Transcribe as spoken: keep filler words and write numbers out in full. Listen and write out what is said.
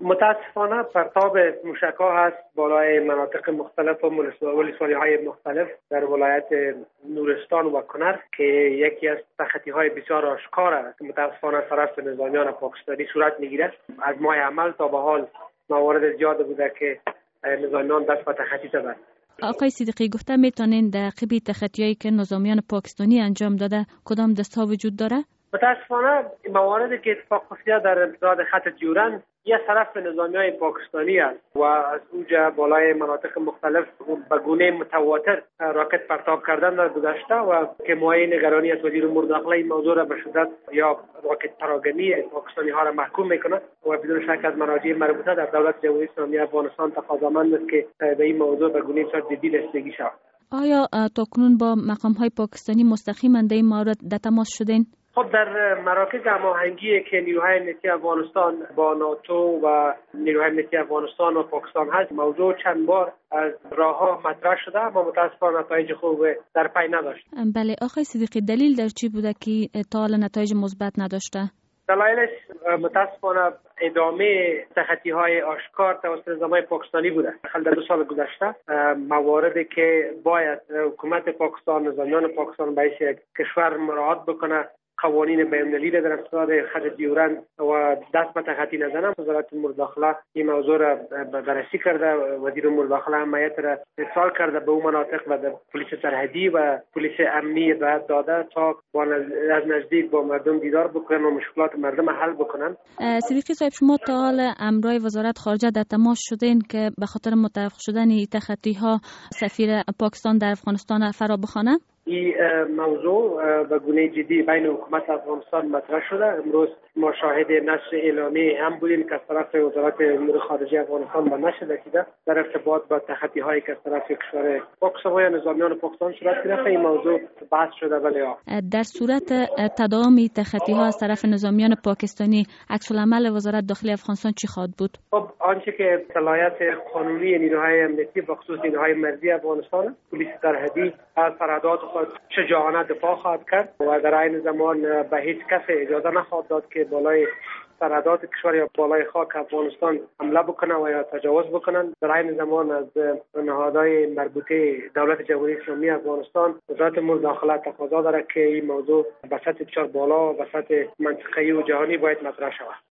متاسفانه پرتاب موشک‌ها هست بالای مناطق مختلف و ولسوالی‌های مختلف در ولایت نورستان و کنر که یکی از سختی‌های بسیار آشکار است که متاسفانه طرف نظامیان پاکستانی صورت می‌گیرد. از ماه عمل تا به حال موارد زیاد بوده که نظامیان دست به تخطی زدند. آقای صدیقی گفته میتونین در قبیل تخطیایی که نظامیان پاکستانی انجام داده کدام دست‌ها وجود داره؟ متاسفانه مواردی که اتفاق افتاده در امتداد خط دیورند یک طرف نظامیان پاکستانی است و از اونجا بالای مناطق مختلف به گونه متواتر راکت پرتاب کردن در گذشته و که مایه نگرانی از وزیر امور داخله این موضوع را به شدت یا راکت پراگنی پاکستانی ها را محکوم میکنه و بدون شک از مراجع مربوطه در دولت جمهوری اسلامی افغانستان تقاضامند است که به این موضوع به گونه بسیار جدی رسیدگی شود. آیا تاکنون با مقام های پاکستانی مستقیما در این مورد در تماس شدین؟ خب در مراکز هماهنگی که نیروهای امنیتی افغانستان با ناتو و نیروهای امنیتی افغانستان و پاکستان هست موضوع چند بار از راهها مطرح شده اما متاسفانه نتایج خوب در پی نداشت. بله آقای صدیقی دلیل در چی بوده که تا حالا نتایج مثبت نداشته؟ دلایلش متاسفانه ادامه تخطی‌های آشکار توسط نظام‌های پاکستانی بوده. در دو سال گذشته مواردی که باید حکومت پاکستان نظامیان پاکستان به یک کشور مراعات بکنه قوانین بین‌المللی در امتداد خط دیورند و دست به تخطی نزنم. وزارت امور داخله این موضوع را بررسی کرده، وزیر امور داخله همیت را ارسال کرده به اون مناطق و در پلیس سرحدی و پلیس امنی هدایت داده تا با از نزدیک با مردم دیدار بکنن و مشکلات مردم حل بکنن. صدیقی صاحب شما تا حالا امرای وزارت خارجه در تماس شدین که به خاطر متوقف شدن این تخطی‌ها سفیر پاکستان در افغانستان فرا بخوانه؟ این موضوع به گونه جدی بین حکومت افغانستان مطرح شده. امروز ما شاهد نشر اعلامیه هم بودیم که از طرف وزارت امور خارجه افغانستان به نشر رسیده در ارتباط با تخطی‌هایی که از طرف کشور پاکستان و نظامیان پاکستان صورت گرفته. این موضوع بحث شده. ولی در صورت تداوم تخطی‌ها از طرف نظامیان پاکستانی عکس العمل وزارت داخلی افغانستان چی خواهد بود؟ خب آنچه که صلاحیت قانونی نیروهای امنیتی به خصوص نیروهای مرزی افغانستان، پلیس سرحدی از سرحدات خود شجاعانه دفاع خواهد کرد و در عین زمان به هیچ کس اجازه نخواهد داد که بالای سرحدات کشور یا بالای خاک افغانستان حمله بکنه و یا تجاوز بکنن. در عین زمان از نهادهای مربوطه دولت جمهوری اسلامی افغانستان وزارت امور داخله تقاضا دارد که این موضوع به سطح بسیار بالا و به سطح منطقه‌ای و جهانی باید مطرح شود.